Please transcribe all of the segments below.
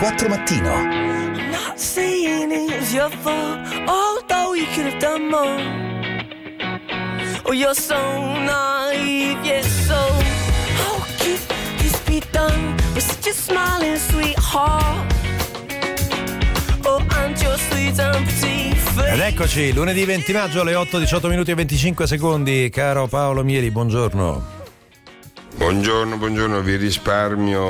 4 Mattino. I'm not saying it's your fault, although you could have done more. Oh, you're so naive, yes, so how could this be done with such a smiling sweetheart? Oh, and your sweet and pretty face. Ed eccoci, lunedì 20 maggio alle 8:18 minuti e 25 secondi. Caro Paolo Mieli, buongiorno. Buongiorno, vi risparmio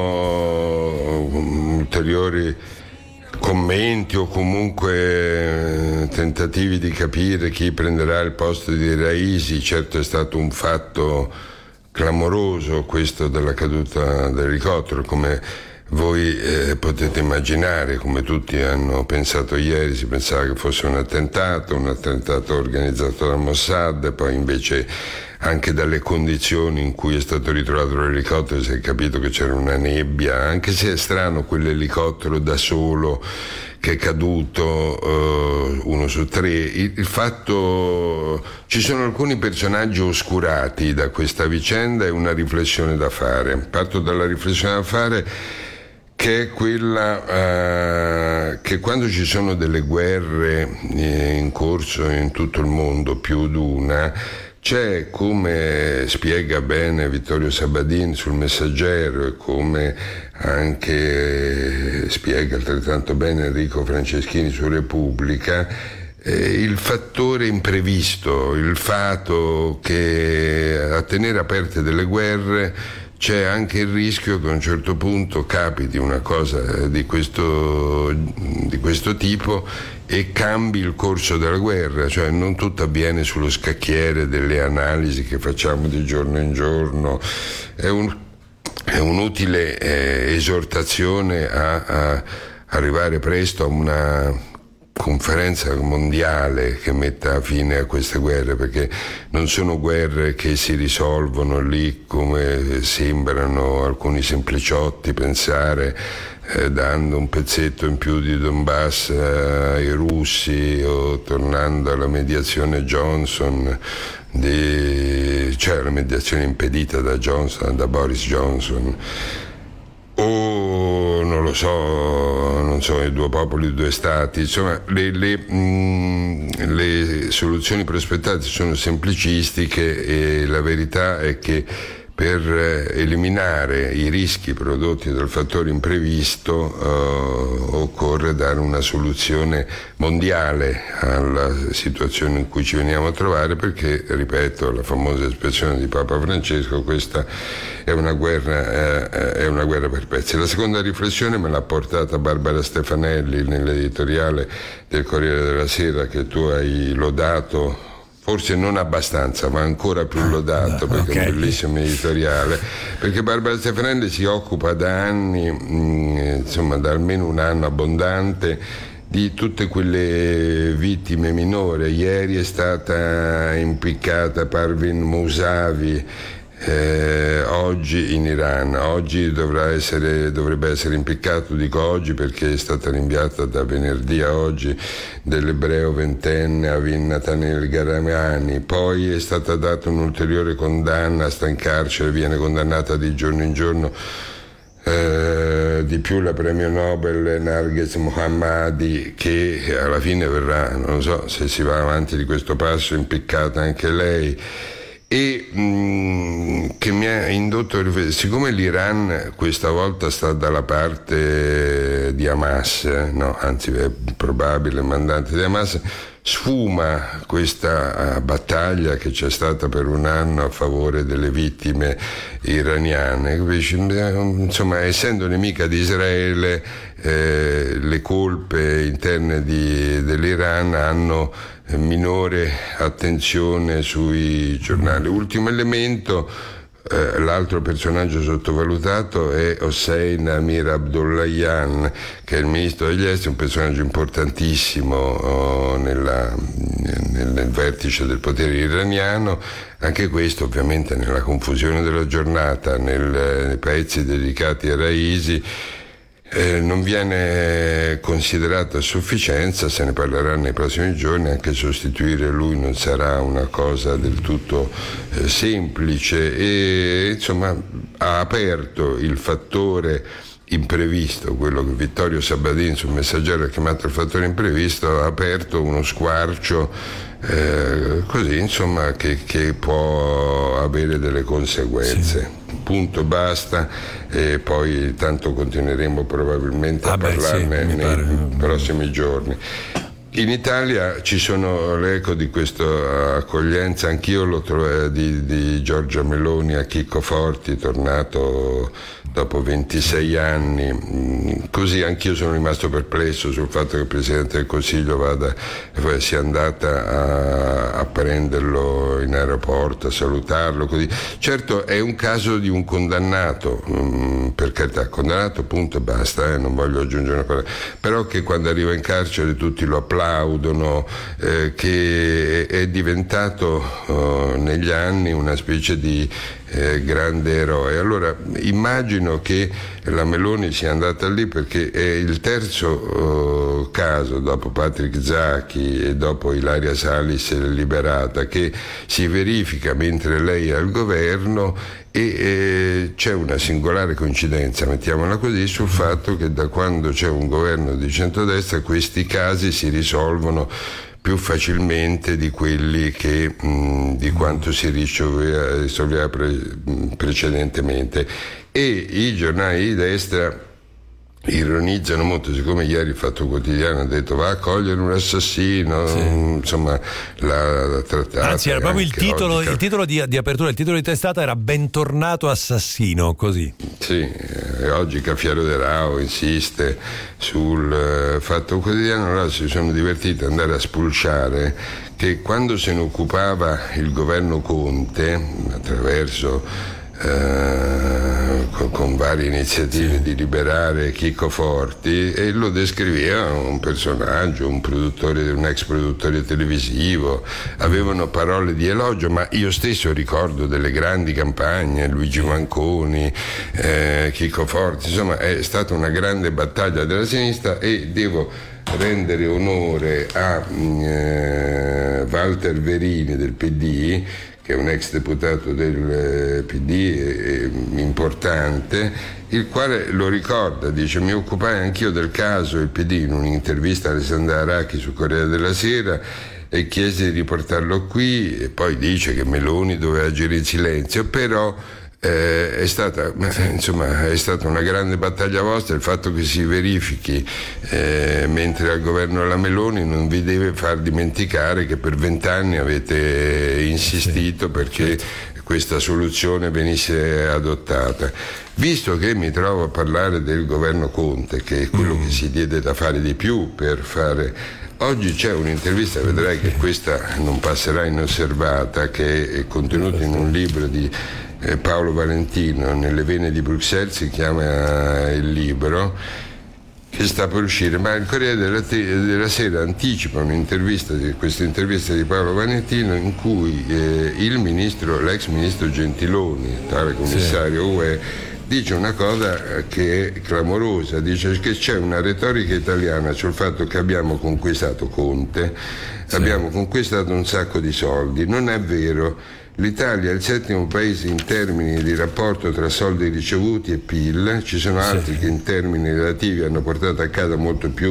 ulteriori commenti o comunque tentativi di capire chi prenderà il posto di Raisi. Certo è stato un fatto clamoroso questo della caduta dell'elicottero, come voi potete immaginare, come tutti hanno pensato ieri. Si pensava che fosse un attentato organizzato dal Mossad, poi invece anche dalle condizioni in cui è stato ritrovato l'elicottero si è capito che c'era una nebbia, anche se è strano quell'elicottero da solo che è caduto, 1 su 3. Il fatto, ci sono alcuni personaggi oscurati da questa vicenda e una riflessione da fare. Parto dalla riflessione da fare, che è quella che quando ci sono delle guerre in corso in tutto il mondo, più d'una, c'è, come spiega bene Vittorio Sabadin sul Messaggero e come anche spiega altrettanto bene Enrico Franceschini su Repubblica, il fattore imprevisto, il fatto che a tenere aperte delle guerre c'è anche il rischio che a un certo punto capiti una cosa di questo tipo e cambi il corso della guerra, cioè non tutto avviene sullo scacchiere delle analisi che facciamo di giorno in giorno. È un'utile esortazione a arrivare presto a una conferenza mondiale che metta fine a queste guerre, perché non sono guerre che si risolvono lì come sembrano alcuni sempliciotti pensare, dando un pezzetto in più di Donbass ai russi o tornando alla mediazione Johnson, cioè la mediazione impedita da Boris Johnson, o non lo so, i due popoli, due stati. Insomma, le soluzioni prospettate sono semplicistiche e la verità è che per eliminare i rischi prodotti dal fattore imprevisto occorre dare una soluzione mondiale alla situazione in cui ci veniamo a trovare, perché, ripeto, la famosa espressione di Papa Francesco, questa è una guerra per pezzi. La seconda riflessione me l'ha portata Barbara Stefanelli nell'editoriale del Corriere della Sera che tu hai lodato, forse non abbastanza, ma ancora più lodato, perché è un bellissimo editoriale, perché Barbara Stefanelli si occupa da anni, insomma da almeno un anno abbondante, di tutte quelle vittime minori. Ieri è stata impiccata Parvin Mousavi, oggi in Iran, oggi dovrebbe essere impiccato, dico oggi perché è stata rinviata da venerdì a oggi, dell'ebreo ventenne Avin Nathaniel Garamani. Poi è stata data un'ulteriore condanna, sta in carcere, viene condannata di giorno in giorno di più la premio Nobel Narges Mohammadi, che alla fine verrà, non so se si va avanti di questo passo, impiccata anche lei. E che mi ha indotto, siccome l'Iran questa volta sta dalla parte di Hamas, anzi è probabile mandante di Hamas, sfuma questa battaglia che c'è stata per un anno a favore delle vittime iraniane. Insomma, essendo nemica di Israele, le colpe interne dell'Iran hanno minore attenzione sui giornali. Ultimo elemento, l'altro personaggio sottovalutato è Hossein Amir Abdollahian, che è il ministro degli esteri, un personaggio importantissimo nel vertice del potere iraniano. Anche questo ovviamente nella confusione della giornata, nei paesi dedicati a Raisi, non viene considerato a sufficienza. Se ne parlerà nei prossimi giorni, anche sostituire lui non sarà una cosa del tutto semplice, e insomma ha aperto il fattore imprevisto, quello che Vittorio Sabadin sul Messaggero ha chiamato il fattore imprevisto, ha aperto uno squarcio così, insomma, che può avere delle conseguenze. Sì. Punto, basta, e poi tanto continueremo probabilmente a parlarne nei prossimi giorni. In Italia ci sono l'eco di questa accoglienza, anch'io lo trovo, di Giorgia Meloni a Chicco Forti, tornato dopo 26 anni. Così anch'io sono rimasto perplesso sul fatto che il Presidente del Consiglio sia andata a prenderlo in aeroporto, a salutarlo, così. Certo è un caso di un condannato, per carità, condannato punto e basta, non voglio aggiungere una parola, però che quando arriva in carcere tutti lo applaudono, che è diventato negli anni una specie di grande eroe. Allora immagino che la Meloni sia andata lì perché è il terzo caso, dopo Patrick Zaki e dopo Ilaria Salis liberata, che si verifica mentre lei è al governo, e c'è una singolare coincidenza, mettiamola così, sul fatto che da quando c'è un governo di centrodestra questi casi si risolvono più facilmente di quelli che di quanto si risolveva precedentemente, e i giornali di destra ironizzano molto, siccome ieri il Fatto Quotidiano ha detto va a cogliere un assassino, sì. Insomma l'ha trattato, anzi era proprio il titolo di apertura, il titolo di testata era "Bentornato assassino", così. Sì, oggi Cafiero De Rao insiste sul Fatto Quotidiano. Allora si sono divertiti ad andare a spulciare che quando se ne occupava il governo Conte attraverso con varie iniziative, sì, di liberare Chicco Forti, e lo descriveva un personaggio, un ex produttore televisivo, avevano parole di elogio, ma io stesso ricordo delle grandi campagne, Luigi Manconi, Chicco Forti, insomma è stata una grande battaglia della sinistra, e devo rendere onore a Walter Verini del PD, che è un ex deputato del PD importante, il quale lo ricorda, dice: mi occupai anch'io del caso del PD in un'intervista a Alessandra Aracchi su Corriere della Sera e chiese di riportarlo qui, e poi dice che Meloni doveva agire in silenzio, però è stata una grande battaglia vostra. Il fatto che si verifichi mentre al governo la Meloni non vi deve far dimenticare che per 20 anni avete insistito perché questa soluzione venisse adottata. Visto che mi trovo a parlare del governo Conte, che è quello che si diede da fare di più per fare. Oggi c'è un'intervista, vedrai che questa non passerà inosservata, che è contenuta in un libro di Paolo Valentino, Nelle vene di Bruxelles si chiama il libro, che sta per uscire, ma il Corriere della Sera anticipa questa intervista di Paolo Valentino, in cui l'ex ministro Gentiloni, tale commissario UE, dice una cosa che è clamorosa, dice che c'è una retorica italiana sul fatto che abbiamo conquistato Conte, abbiamo conquistato un sacco di soldi. Non è vero. L'Italia è il 7° paese in termini di rapporto tra soldi ricevuti e PIL, ci sono altri che in termini relativi hanno portato a casa molto di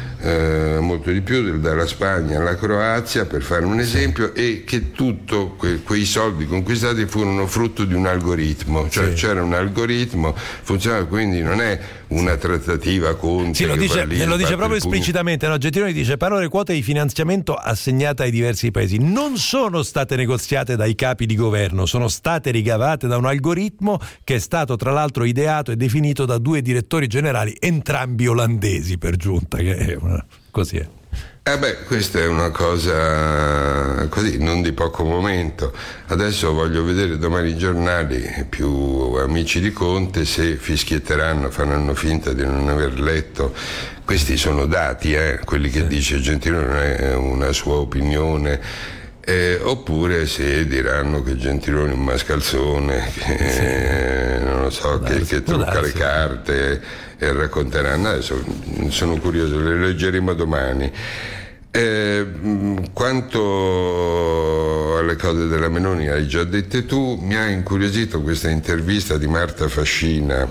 più, dalla Spagna alla Croazia, per fare un esempio, e che tutto quei soldi conquistati furono frutto di un algoritmo, cioè c'era un algoritmo, funzionava, quindi non è una trattativa Conte. Sì, lo dice proprio esplicitamente, no? Gentiloni dice: però le quote di finanziamento assegnate ai diversi paesi non sono state negoziate dai capi di governo, sono state ricavate da un algoritmo che è stato tra l'altro ideato e definito da 2 direttori generali, entrambi olandesi per giunta, che è così è. Questa è una cosa così, non di poco momento. Adesso voglio vedere domani i giornali più amici di Conte se fischietteranno, faranno finta di non aver letto. Questi sono dati, quelli che dice Gentiloni non è una sua opinione. Oppure se diranno che Gentiloni è un mascalzone, che non lo so, che trucca le carte, e racconteranno. Adesso sono curioso, le leggeremo domani. Quanto alle cose della Meloni, hai già dette tu. Mi ha incuriosito questa intervista di Marta Fascina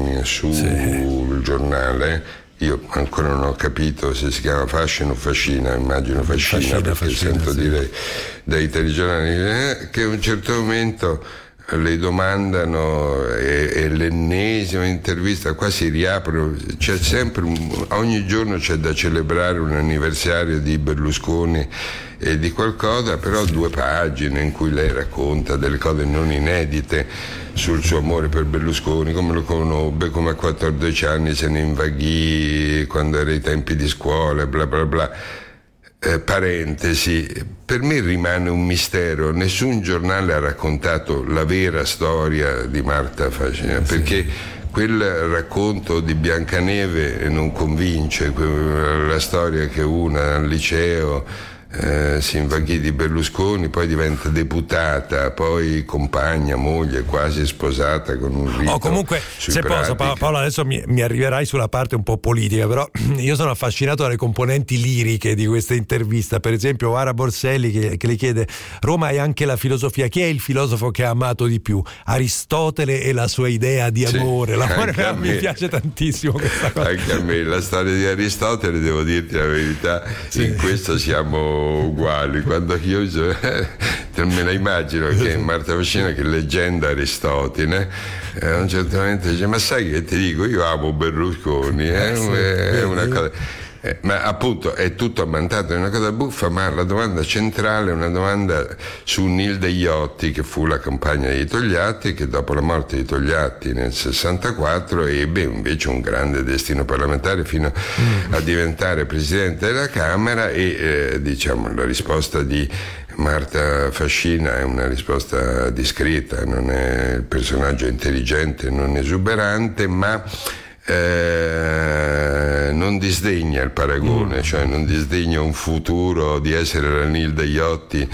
sul giornale. Io ancora non ho capito se si chiama Fascina o Fascina, immagino Fascina perché sento dire dai telegiornali che a un certo momento le domandano, e l'ennesima intervista, qua si riapre, c'è sempre ogni giorno c'è da celebrare un anniversario di Berlusconi e di qualcosa, però 2 pagine in cui lei racconta delle cose non inedite sul suo amore per Berlusconi, come lo conobbe, come a 14 anni se ne invaghì quando era ai tempi di scuola, bla bla bla. Parentesi, per me rimane un mistero, nessun giornale ha raccontato la vera storia di Marta Fascina, perché quel racconto di Biancaneve non convince, la storia che una al liceo si invaghì di Berlusconi, poi diventa deputata, poi compagna, moglie, quasi sposata con un rito. Comunque, se posso, Paolo, adesso mi arriverai sulla parte un po' politica, però io sono affascinato dalle componenti liriche di questa intervista. Per esempio Ara Borselli che le chiede: Roma è anche la filosofia, chi è il filosofo che ha amato di più? Aristotele e la sua idea di amore. L'amore mi piace tantissimo questa cosa. Anche a me la storia di Aristotele, devo dirti la verità, in questo siamo uguali. Quando io me la immagino che Marta Fascina, che leggenda Aristotele, a un certo momento dice: ma sai che ti dico, io amo Berlusconi, è una cosa. Ma appunto è tutto ammantato, è una cosa buffa, ma la domanda centrale è una domanda su Nilde Iotti, che fu la compagna di Togliatti, che dopo la morte di Togliatti nel 64 ebbe invece un grande destino parlamentare fino a diventare presidente della Camera, e diciamo la risposta di Marta Fascina è una risposta discreta, non è il personaggio intelligente, non esuberante, ma non disdegna il paragone, cioè non disdegna un futuro di essere la Nilde Iotti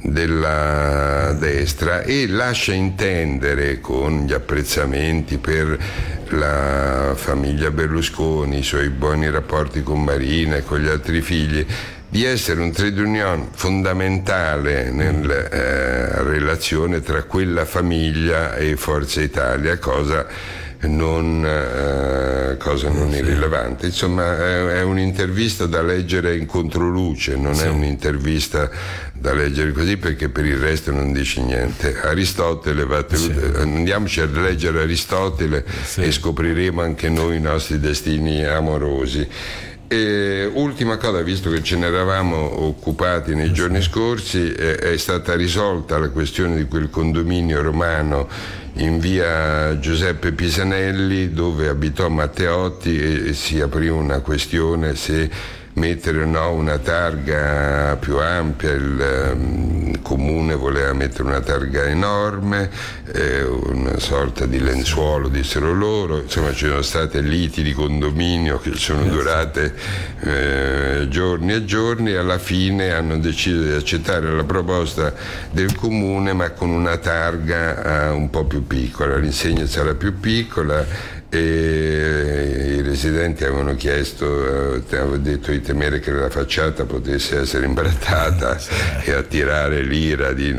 della destra, e lascia intendere, con gli apprezzamenti per la famiglia Berlusconi, i suoi buoni rapporti con Marina e con gli altri figli, di essere un trade union fondamentale nella relazione tra quella famiglia e Forza Italia, cosa non irrilevante. Insomma, è un'intervista da leggere in controluce, non è un'intervista da leggere così, perché per il resto non dice niente. Aristotele va tenuto, andiamoci a leggere Aristotele e scopriremo anche noi i nostri destini amorosi. E ultima cosa, visto che ce ne eravamo occupati nei giorni scorsi, è stata risolta la questione di quel condominio romano in via Giuseppe Pisanelli, dove abitò Matteotti, e si aprì una questione se mettere o no una targa più ampia. Il comune voleva mettere una targa enorme, una sorta di lenzuolo, dissero loro. Insomma, ci sono state liti di condominio che sono durate giorni e giorni. Alla fine hanno deciso di accettare la proposta del comune, ma con una targa un po' più piccola. L'insegna sarà più piccola, e i residenti avevano chiesto, avevo detto di temere che la facciata potesse essere imbrattata e attirare l'ira dei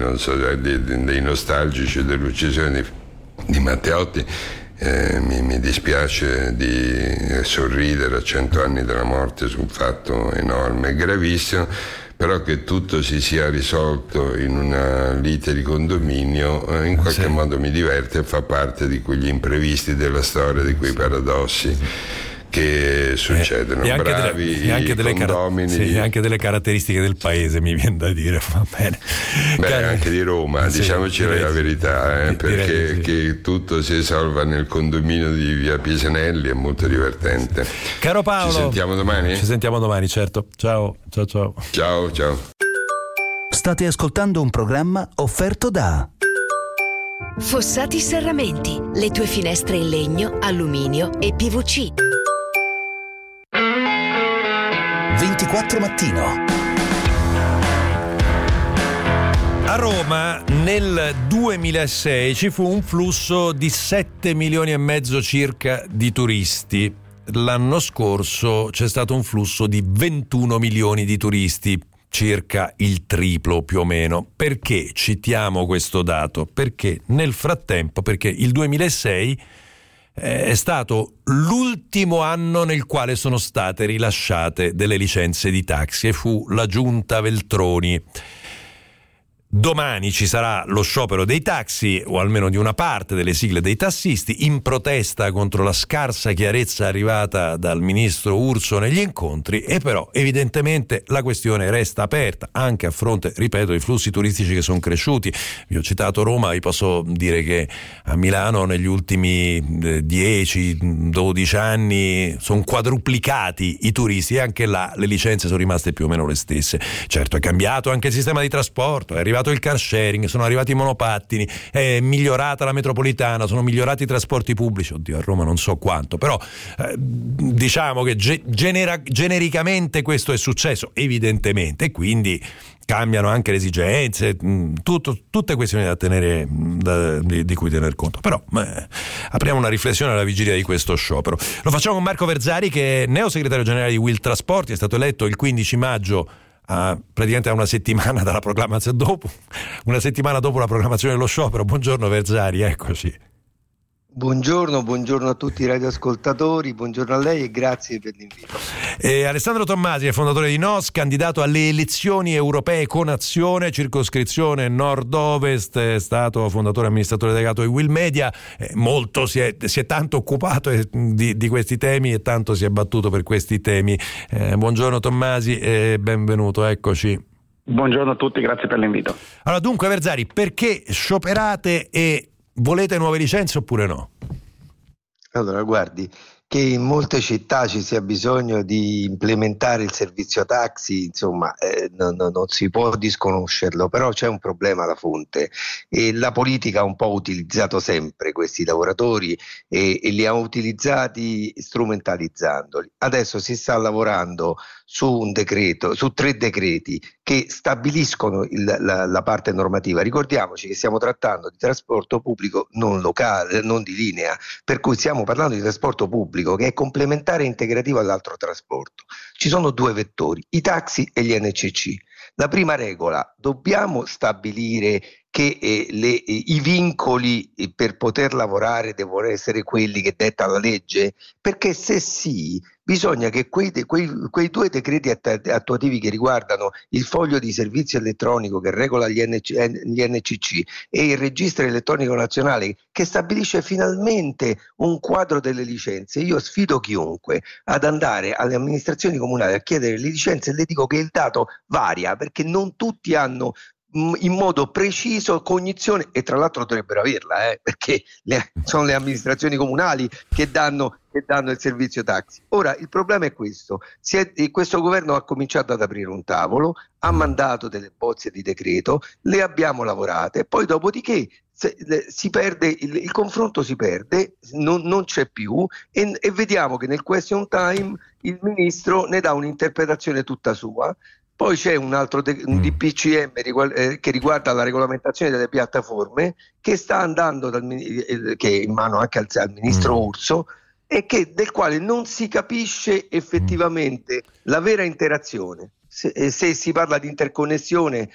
nostalgici dell'uccisione di Matteotti. Mi dispiace di sorridere a 100 anni dalla morte su un fatto enorme e gravissimo, però che tutto si sia risolto in una lite di condominio in qualche modo mi diverte e fa parte di quegli imprevisti della storia, di quei paradossi che succedono. E anche anche delle caratteristiche del paese, mi viene da dire, va bene. Anche di Roma, diciamoci la verità, perché che tutto si risolva nel condominio di via Pisanelli è molto divertente. Caro Paolo, ci sentiamo domani? Ci sentiamo domani, certo. Ciao. Ciao. State ascoltando un programma offerto da Fossati Serramenti, le tue finestre in legno, alluminio e PVC. 24 Mattino. A Roma nel 2006 ci fu un flusso di 7 milioni e mezzo circa di turisti. l'anno scorso c'è stato un flusso di 21 milioni di turisti, circa il triplo più o meno. Perché citiamo questo dato? Perché nel frattempo, perché il 2006 è stato l'ultimo anno nel quale sono state rilasciate delle licenze di taxi e fu la giunta Veltroni. Domani ci sarà lo sciopero dei taxi, o almeno di una parte delle sigle dei tassisti, in protesta contro la scarsa chiarezza arrivata dal ministro Urso negli incontri, e però evidentemente la questione resta aperta, anche a fronte, ripeto, dei flussi turistici che sono cresciuti. Vi ho citato Roma, vi posso dire che a Milano negli ultimi 10-12 anni sono quadruplicati i turisti, e anche là le licenze sono rimaste più o meno le stesse. Certo, è cambiato anche il sistema di trasporto, è arrivato il car sharing, sono arrivati i monopattini, è migliorata la metropolitana, sono migliorati i trasporti pubblici. Oddio, a Roma non so quanto, però diciamo che genericamente questo è successo, evidentemente, e quindi cambiano anche le esigenze, tutte questioni da tenere, di cui tener conto. Però apriamo una riflessione alla vigilia di questo sciopero. Lo facciamo con Marco Verzari, che è neosegretario generale di Will Trasporti, è stato eletto il 15 maggio, praticamente a una settimana dalla proclamazione, una settimana dopo la proclamazione dello sciopero. Buongiorno Verzari, eccoci. Buongiorno a tutti i radioascoltatori, buongiorno a lei e grazie per l'invito. Alessandro Tommasi è fondatore di NOS, candidato alle elezioni europee con Azione, circoscrizione nord-ovest, è stato fondatore e amministratore delegato di Will Media, molto si è tanto occupato di questi temi e tanto si è battuto per questi temi. Buongiorno Tommasi e benvenuto, eccoci. Buongiorno a tutti, grazie per l'invito. Allora, dunque Verzari, perché scioperate e volete nuove licenze oppure no? Allora, guardi, che in molte città ci sia bisogno di implementare il servizio taxi, insomma, non si può disconoscerlo, però c'è un problema alla fonte, e la politica ha un po' utilizzato sempre questi lavoratori e li ha utilizzati strumentalizzandoli. Adesso si sta lavorando su un decreto, su 3 decreti che stabiliscono la parte normativa. Ricordiamoci che stiamo trattando di trasporto pubblico non locale, non di linea, per cui stiamo parlando di trasporto pubblico che è complementare e integrativo all'altro trasporto. Ci sono 2 vettori, i taxi e gli NCC. La prima regola: dobbiamo stabilire che i vincoli per poter lavorare devono essere quelli che detta la legge? Perché se sì, bisogna che quei 2 decreti attuativi che riguardano il foglio di servizio elettronico che regola gli NCC e il registro elettronico nazionale che stabilisce finalmente un quadro delle licenze. Io sfido chiunque ad andare alle amministrazioni comunali a chiedere le licenze, e le dico che il dato varia, perché non tutti hanno in modo preciso cognizione, e tra l'altro dovrebbero averla, perché sono le amministrazioni comunali che danno il servizio taxi. Ora il problema è questo: questo governo ha cominciato ad aprire un tavolo, ha mandato delle bozze di decreto, le abbiamo lavorate, poi dopodiché si perde il confronto, si perde, non c'è più, e vediamo che nel question time il ministro ne dà un'interpretazione tutta sua. Poi c'è un altro DPCM che riguarda la regolamentazione delle piattaforme, che sta andando che è in mano anche al ministro Urso, e del quale non si capisce effettivamente la vera interazione. Se si parla di interconnessione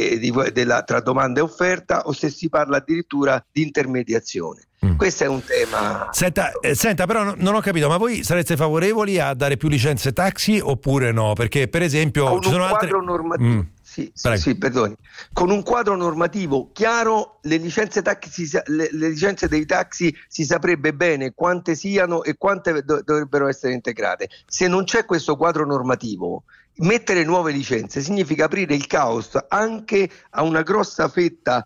tra domanda e offerta, o se si parla addirittura di intermediazione. Questo è un tema. Senta, però non ho capito, ma voi sareste favorevoli a dare più licenze taxi oppure no? Perché per esempio con ci sono un quadro normativo. Sì, perdoni. Con un quadro normativo chiaro, le licenze dei taxi si saprebbe bene quante siano e quante dovrebbero essere integrate. Se non c'è questo quadro normativo, mettere nuove licenze significa aprire il caos anche a una grossa fetta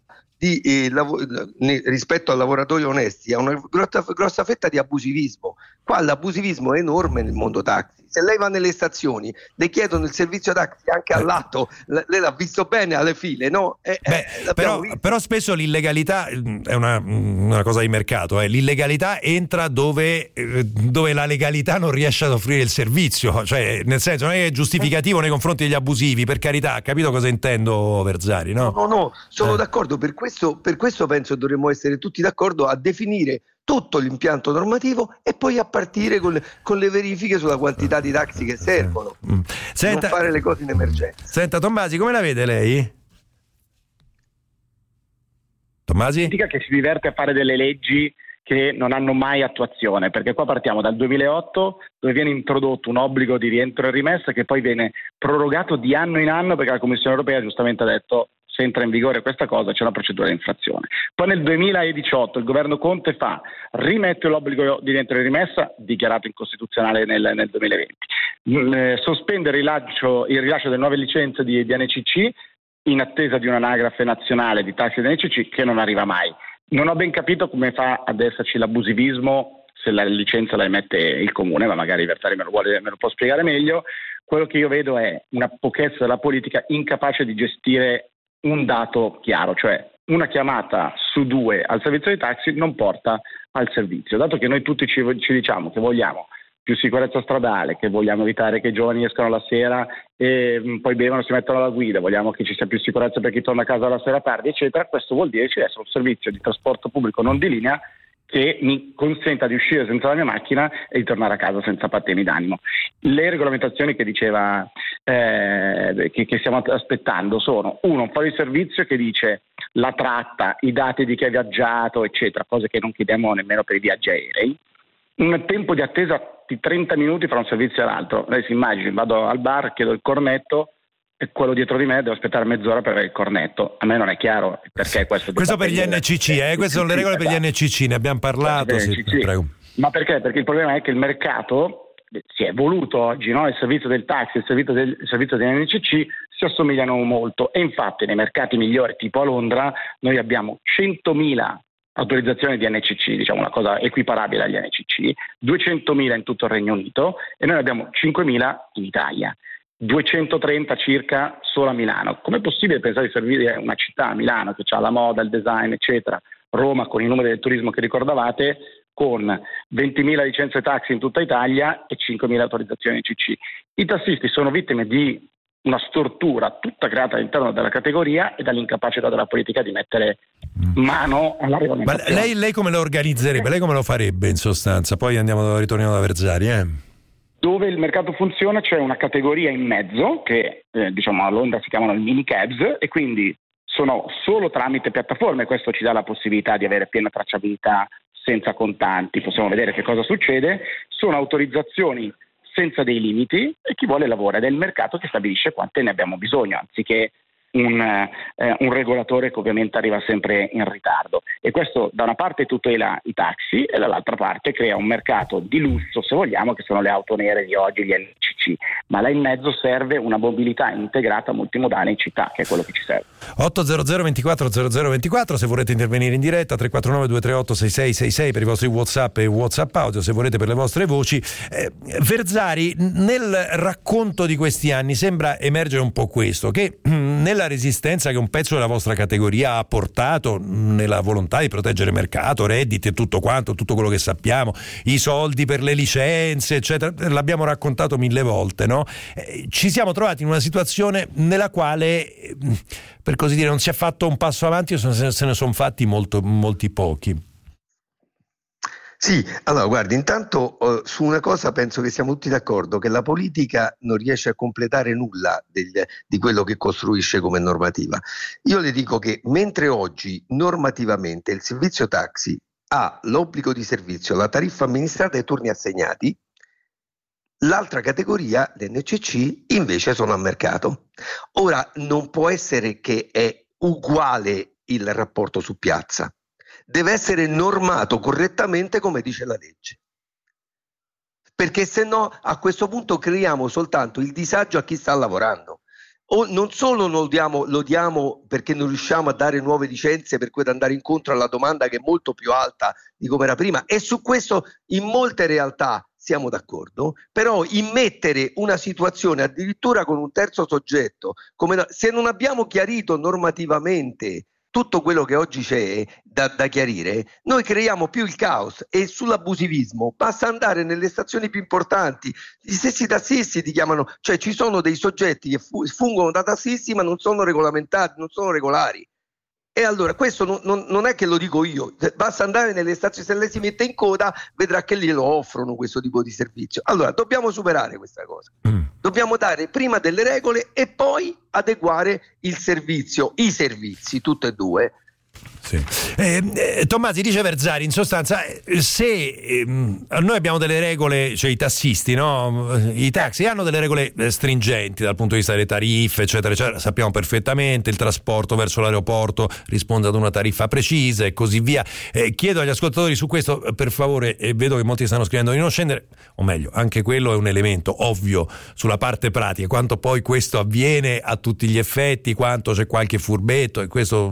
rispetto a lavoratori onesti, a una grossa fetta di abusivismo. Qua l'abusivismo è enorme nel mondo taxi. Se lei va nelle stazioni, le chiedono il servizio taxi anche all'atto, lei l'ha visto bene alle file, no? Però spesso l'illegalità è una cosa di mercato, l'illegalità entra dove la legalità non riesce ad offrire il servizio, cioè nel senso non è giustificativo nei confronti degli abusivi, per carità, capito cosa intendo, Verzari, no? No, sono d'accordo, per questo penso dovremmo essere tutti d'accordo a definire tutto l'impianto normativo e poi a partire con le verifiche sulla quantità di taxi che servono. Senta, non fare le cose in emergenza. Senta Tommasi, come la vede lei? Tommasi? Significa che si diverte a fare delle leggi che non hanno mai attuazione, perché qua partiamo dal 2008 dove viene introdotto un obbligo di rientro e rimessa che poi viene prorogato di anno in anno perché la Commissione europea giustamente ha detto se entra in vigore questa cosa c'è una procedura di infrazione. Poi nel 2018 il governo Conte rimette l'obbligo di rientro e rimessa, dichiarato incostituzionale nel 2020, sospende il rilascio delle nuove licenze di NCC in attesa di un'anagrafe nazionale di taxi di NCC che non arriva mai. Non ho ben capito come fa ad esserci l'abusivismo se la licenza la emette il comune, ma magari Verzari me lo può spiegare meglio. Quello che io vedo è una pochezza della politica incapace di gestire un dato chiaro, cioè una chiamata su 2 al servizio dei taxi non porta al servizio. Dato che noi tutti ci diciamo che vogliamo più sicurezza stradale, che vogliamo evitare che i giovani escano la sera e poi bevono e si mettono alla guida, vogliamo che ci sia più sicurezza per chi torna a casa la sera tardi, eccetera, questo vuol dire che ci deve essere un servizio di trasporto pubblico non di linea che mi consenta di uscire senza la mia macchina e di tornare a casa senza patemi d'animo. Le regolamentazioni che diceva che stiamo aspettando sono un fuori servizio che dice la tratta, i dati di chi ha viaggiato, eccetera, cose che non chiediamo nemmeno per i viaggi aerei, un tempo di attesa di 30 minuti fra un servizio e l'altro. Lei si immagini, vado al bar, chiedo il cornetto e quello dietro di me deve aspettare mezz'ora per avere il cornetto. A me non è chiaro perché questo per gli NCC, queste sono le regole per gli NCC, ne abbiamo parlato. Sì, prego. Ma perché? Perché il problema è che il mercato si è evoluto oggi, no? Il servizio del taxi e il servizio degli NCC si assomigliano molto e infatti nei mercati migliori tipo a Londra noi abbiamo 100.000 autorizzazioni di NCC, diciamo una cosa equiparabile agli NCC, 200.000 in tutto il Regno Unito e noi abbiamo 5.000 in Italia, 230 circa solo a Milano. Com'è possibile pensare di servire una città, Milano, che ha la moda, il design, eccetera, Roma con i numeri del turismo che ricordavate, con 20.000 licenze taxi in tutta Italia e 5.000 autorizzazioni NCC? I tassisti sono vittime di una stortura tutta creata all'interno della categoria e dall'incapacità della politica di mettere mano alla regolamentazione. Ma lei come lo organizzerebbe? Lei come lo farebbe in sostanza? Poi ritorniamo da Verzari. Dove il mercato funziona c'è una categoria in mezzo che a Londra si chiamano i mini cabs e quindi sono solo tramite piattaforme, questo ci dà la possibilità di avere piena tracciabilità senza contanti, possiamo vedere che cosa succede, sono autorizzazioni senza dei limiti e chi vuole lavora ed è il mercato che stabilisce quante ne abbiamo bisogno anziché un regolatore che ovviamente arriva sempre in ritardo e questo da una parte tutela i taxi e dall'altra parte crea un mercato di lusso se vogliamo che sono le auto nere di oggi, gli NCC, ma là in mezzo serve una mobilità integrata multimodale in città che è quello che ci serve. 800 24 0024 se volete intervenire in diretta, 349 238 6666 per i vostri WhatsApp e WhatsApp audio se volete per le vostre voci. Verzari, nel racconto di questi anni sembra emergere un po' questo, che nella resistenza che un pezzo della vostra categoria ha portato nella volontà di proteggere mercato, redditi e tutto quanto, tutto quello che sappiamo, i soldi per le licenze eccetera, l'abbiamo raccontato 1000 volte, no? Ci siamo trovati in una situazione nella quale per così dire non si è fatto un passo avanti o se ne sono fatti molti pochi. Sì, allora guardi, intanto su una cosa penso che siamo tutti d'accordo, che la politica non riesce a completare nulla di quello che costruisce come normativa. Io le dico che mentre oggi normativamente il servizio taxi ha l'obbligo di servizio, la tariffa amministrata e i turni assegnati, l'altra categoria, l'NCC, invece sono a mercato. Ora non può essere che è uguale il rapporto su piazza. Deve essere normato correttamente come dice la legge, perché se no a questo punto creiamo soltanto il disagio a chi sta lavorando. O non solo lo diamo perché non riusciamo a dare nuove licenze per cui andare incontro alla domanda che è molto più alta di come era prima, e su questo in molte realtà siamo d'accordo, però immettere una situazione addirittura con un terzo soggetto, se non abbiamo chiarito normativamente tutto quello che oggi c'è da chiarire, noi creiamo più il caos. E sull'abusivismo basta andare nelle stazioni più importanti, gli stessi tassisti ti chiamano, cioè ci sono dei soggetti che fungono da tassisti ma non sono regolamentati, non sono regolari. E allora questo non è che lo dico io, basta andare nelle stazioni, se lei si mette in coda vedrà che glielo offrono questo tipo di servizio. Allora dobbiamo superare questa cosa, dobbiamo dare prima delle regole e poi adeguare il servizio, i servizi, tutte e due. Sì. Tommasi, dice Verzari, in sostanza, se noi abbiamo delle regole, cioè i tassisti, no? I taxi hanno delle regole stringenti dal punto di vista delle tariffe, eccetera, eccetera, sappiamo perfettamente, il trasporto verso l'aeroporto risponde ad una tariffa precisa e così via. Chiedo agli ascoltatori su questo, per favore, vedo che molti stanno scrivendo di non scendere, o meglio, anche quello è un elemento ovvio sulla parte pratica, quanto poi questo avviene a tutti gli effetti, quanto c'è qualche furbetto, e questo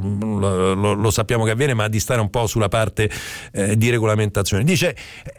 lo sappiamo che avviene, ma di stare un po' sulla parte di regolamentazione. Dice,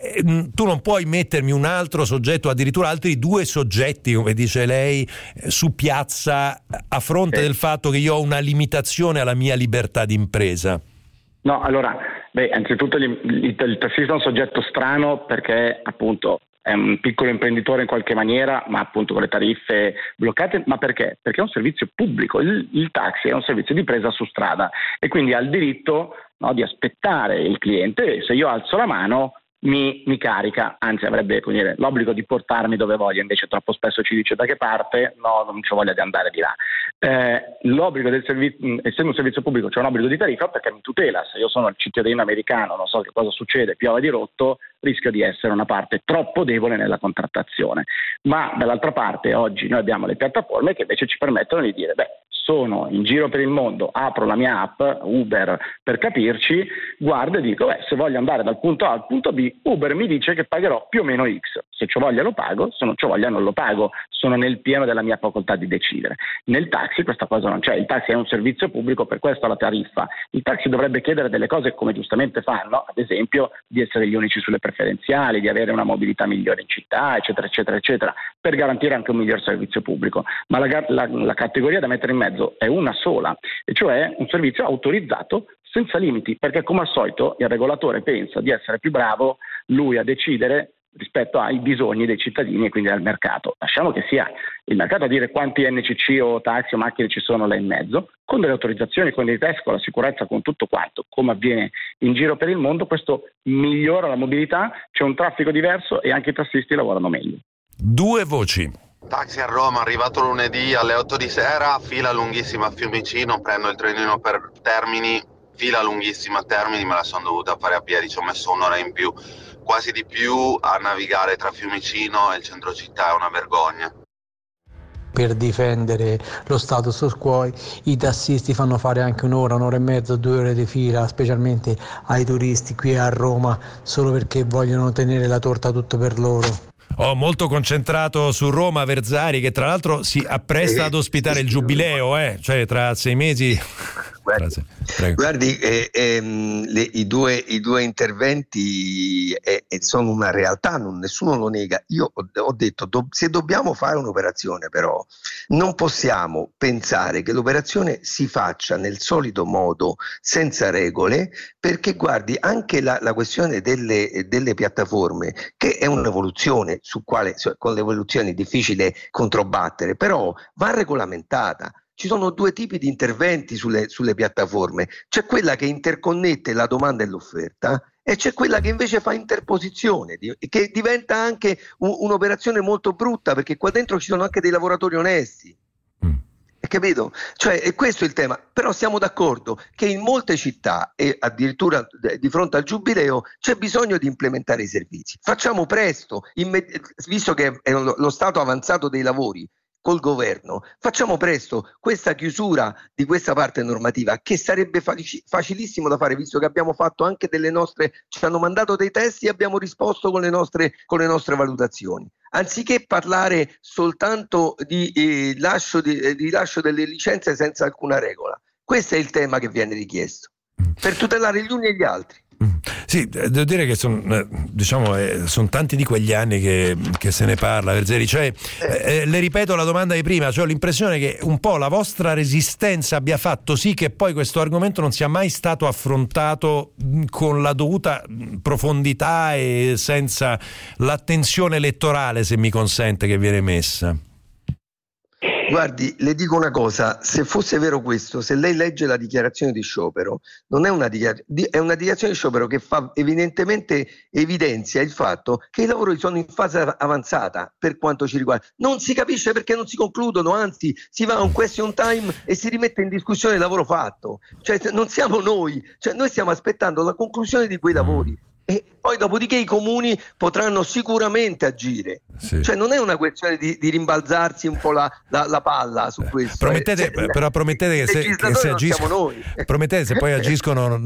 tu non puoi mettermi un altro soggetto, addirittura altri due soggetti, come dice lei, su piazza a fronte del fatto che io ho una limitazione alla mia libertà di impresa. No, allora, anzitutto il tassista è un soggetto strano perché appunto è un piccolo imprenditore in qualche maniera, ma appunto con le tariffe bloccate. Ma perché? Perché è un servizio pubblico, il taxi è un servizio di presa su strada e quindi ha il diritto, no, di aspettare il cliente, e se io alzo la mano mi carica, anzi avrebbe, come dire, l'obbligo di portarmi dove voglio, invece troppo spesso ci dice da che parte, no, non c'ho voglia di andare di là. L'obbligo del servizio, essendo un servizio pubblico, c'è un obbligo di tariffa perché mi tutela. Se io sono il cittadino americano, non so che cosa succede, piove di rotto, rischio di essere una parte troppo debole nella contrattazione. Ma dall'altra parte oggi noi abbiamo le piattaforme che invece ci permettono di dire, sono in giro per il mondo, apro la mia app, Uber per capirci, guardo e dico, se voglio andare dal punto A al punto B, Uber mi dice che pagherò più o meno X. Se c'ho voglia lo pago, se non c'ho voglia non lo pago, sono nel pieno della mia facoltà di decidere. Nel taxi questa cosa non c'è, il taxi è un servizio pubblico, per questo la tariffa. Il taxi dovrebbe chiedere delle cose come giustamente fanno, ad esempio di essere gli unici sulle preferenziali, di avere una mobilità migliore in città, eccetera, eccetera, eccetera, per garantire anche un miglior servizio pubblico. Ma la categoria da mettere in mezzo è una sola, e cioè un servizio autorizzato senza limiti, perché come al solito il regolatore pensa di essere più bravo lui a decidere rispetto ai bisogni dei cittadini e quindi al mercato. Lasciamo che sia il mercato a dire quanti NCC o taxi o macchine ci sono là in mezzo, con delle autorizzazioni, con dei test, con la sicurezza, con tutto quanto, come avviene in giro per il mondo. Questo migliora la mobilità, c'è un traffico diverso e anche i tassisti lavorano meglio. Due voci. Taxi a Roma, arrivato lunedì alle 8 di sera, fila lunghissima a Fiumicino, prendo il trenino per Termini, fila lunghissima a Termini, me la sono dovuta fare a piedi, ci ho messo un'ora in più, quasi di più a navigare tra Fiumicino e il centro città, è una vergogna. Per difendere lo status quo i tassisti fanno fare anche un'ora e mezza, 2 ore di fila, specialmente ai turisti qui a Roma, solo perché vogliono tenere la torta tutto per loro. Molto concentrato su Roma, Verzari, che tra l'altro si appresta ad ospitare il giubileo, cioè tra 6 mesi. Guardi, i due interventi sono una realtà, nessuno lo nega. Io ho detto, se dobbiamo fare un'operazione, però non possiamo pensare che l'operazione si faccia nel solito modo, senza regole, perché guardi, anche la questione delle piattaforme, che è un'evoluzione con l'evoluzione è difficile controbattere, però va regolamentata. Ci sono due tipi di interventi sulle piattaforme, c'è quella che interconnette la domanda e l'offerta e c'è quella che invece fa interposizione, che diventa anche un'operazione molto brutta, perché qua dentro ci sono anche dei lavoratori onesti. Capito? Cioè, è questo il tema. Però siamo d'accordo che in molte città e addirittura di fronte al giubileo c'è bisogno di implementare i servizi. Facciamo presto, visto che è lo stato avanzato dei lavori col governo, facciamo presto questa chiusura di questa parte normativa, che sarebbe facilissimo da fare, visto che abbiamo fatto anche delle nostre, ci hanno mandato dei testi e abbiamo risposto con le nostre valutazioni. Anziché parlare soltanto di rilascio delle licenze senza alcuna regola. Questo è il tema che viene richiesto, per tutelare gli uni e gli altri. Sì, devo dire che sono tanti di quegli anni che se ne parla, Verzeri. Cioè, le ripeto la domanda di prima, cioè ho l'impressione che un po' la vostra resistenza abbia fatto sì che poi questo argomento non sia mai stato affrontato con la dovuta profondità e senza l'attenzione elettorale, se mi consente, che viene messa. Guardi, le dico una cosa, se fosse vero questo, se lei legge la dichiarazione di sciopero, non è una è una dichiarazione di sciopero che fa evidentemente evidenzia il fatto che i lavori sono in fase avanzata per quanto ci riguarda. Non si capisce perché non si concludono, anzi si va a un question time e si rimette in discussione il lavoro fatto. Cioè non siamo noi, cioè noi stiamo aspettando la conclusione di quei lavori. E poi dopodiché i comuni potranno sicuramente agire. Sì. Cioè non è una questione di rimbalzarsi un po' la palla su questo. Promettete, però promettete che se agiscono, promettete se poi agiscono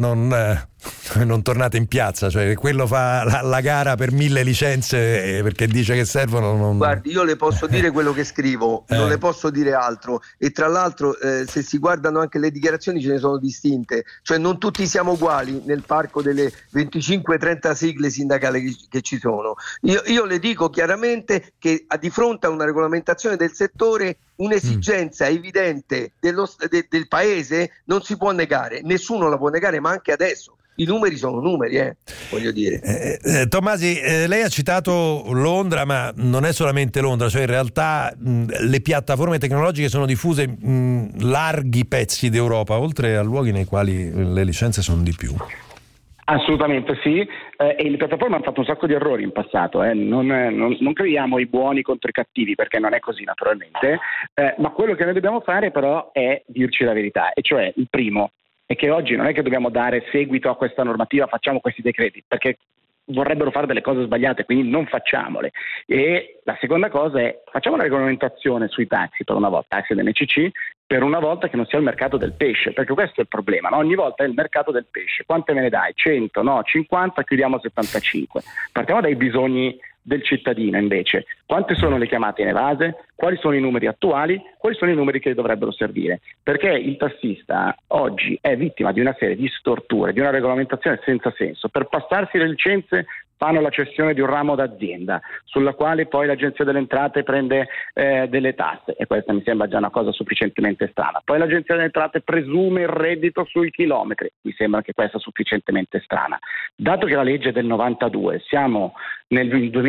non tornate in piazza, cioè quello fa la gara per 1000 licenze perché dice che servono. Guardi, io le posso dire quello che scrivo, non le posso dire altro, e tra l'altro se si guardano anche le dichiarazioni ce ne sono distinte, cioè non tutti siamo uguali nel parco delle 25-30 sigle sindacali che ci sono. Io le dico chiaramente che di fronte a una regolamentazione del settore un'esigenza evidente del paese non si può negare, nessuno la può negare, ma anche adesso. I numeri sono numeri, voglio dire. Tommasi, lei ha citato Londra, ma non è solamente Londra, cioè in realtà le piattaforme tecnologiche sono diffuse in larghi pezzi d'Europa, oltre a luoghi nei quali le licenze sono di più. Assolutamente sì, e le piattaforme hanno fatto un sacco di errori in passato, non creiamo i buoni contro i cattivi, perché non è così naturalmente, ma quello che noi dobbiamo fare però è dirci la verità, e cioè il primo è che oggi non è che dobbiamo dare seguito a questa normativa, facciamo questi decreti, perché vorrebbero fare delle cose sbagliate, quindi non facciamole. E la seconda cosa è facciamo una regolamentazione sui taxi per una volta, taxi ed NCC, per una volta che non sia il mercato del pesce, perché questo è il problema, no? Ogni volta è il mercato del pesce. Quante me ne dai? 100, no, 50, chiudiamo a 75. Partiamo dai bisogni del cittadino invece. Quante sono le chiamate inevase? Quali sono i numeri attuali? Quali sono i numeri che dovrebbero servire? Perché il tassista oggi è vittima di una serie di storture, di una regolamentazione senza senso. Per passarsi le licenze fanno la cessione di un ramo d'azienda sulla quale poi l'Agenzia delle Entrate prende delle tasse, e questa mi sembra già una cosa sufficientemente strana. Poi l'Agenzia delle Entrate presume il reddito sui chilometri, mi sembra che questa sufficientemente strana. Dato che la legge è del 92, siamo nel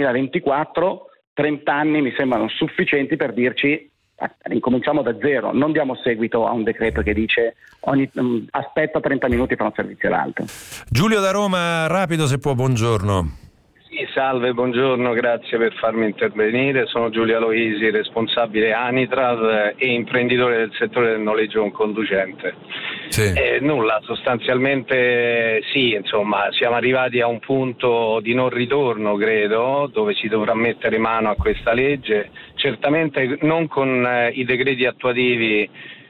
2024, 30 anni mi sembrano sufficienti per dirci incominciamo da zero, non diamo seguito a un decreto che dice aspetta 30 minuti per un servizio all'altro. Giulio da Roma, rapido se può, buongiorno. Sì, salve, buongiorno, grazie per farmi intervenire. Sono Giulio Aloisi, responsabile Anitrav e imprenditore del settore del noleggio con conducente. Sì. Nulla, sostanzialmente sì, insomma, siamo arrivati a un punto di non ritorno, credo, dove si dovrà mettere mano a questa legge, certamente non con i decreti attuativi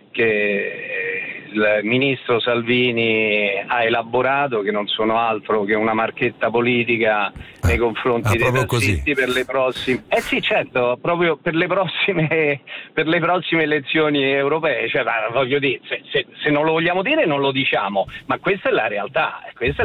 che il ministro Salvini ha elaborato, che non sono altro che una marchetta politica nei confronti dei tassisti per le prossime. Sì, certo, proprio per le prossime elezioni europee. Cioè, voglio dire, se non lo vogliamo dire non lo diciamo, ma questa è la realtà,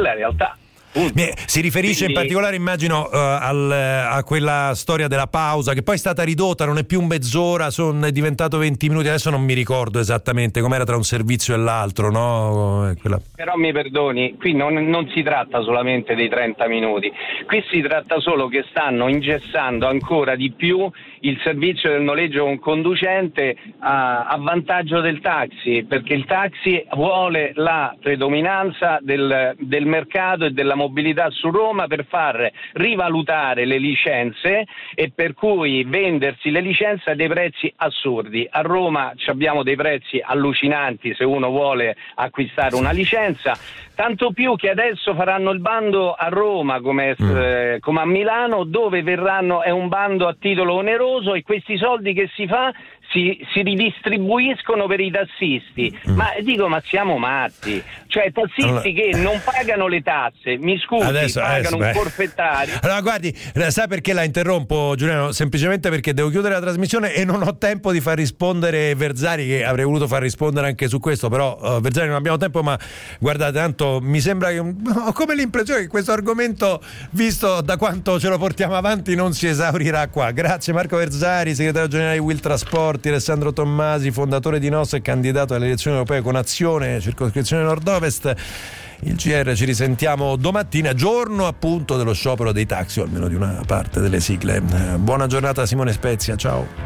Si riferisce in particolare, immagino, a quella storia della pausa, che poi è stata ridotta, non è più mezz'ora, è diventato 20 minuti, adesso non mi ricordo esattamente com'era tra un servizio e l'altro, no? Però mi perdoni, qui non si tratta solamente dei 30 minuti, qui si tratta solo che stanno ingessando ancora di più il servizio del noleggio con conducente a vantaggio del taxi, perché il taxi vuole la predominanza del mercato e della mobilità su Roma per far rivalutare le licenze, e per cui vendersi le licenze a dei prezzi assurdi. A Roma abbiamo dei prezzi allucinanti se uno vuole acquistare una licenza, tanto più che adesso faranno il bando a Roma come a Milano, dove è un bando a titolo oneroso, e questi soldi che si fa si ridistribuiscono per i tassisti. Ma siamo matti, cioè tassisti che non pagano le tasse, mi scusi, pagano un forfettario. Allora guardi, sa perché la interrompo, Giuliano? Semplicemente perché devo chiudere la trasmissione e non ho tempo di far rispondere Verzari, che avrei voluto far rispondere anche su questo, però Verzari non abbiamo tempo. Ma guardate, tanto mi sembra che ho come l'impressione che questo argomento, visto da quanto ce lo portiamo avanti, non si esaurirà qua. Grazie Marco Verzari, segretario generale di Will Trasporti, Alessandro Tommasi, fondatore di NOS e candidato alle elezioni europee con Azione, circoscrizione nord-ovest. Il GR ci risentiamo domattina, giorno appunto dello sciopero dei taxi, o almeno di una parte delle sigle. Buona giornata Simone Spezia, ciao.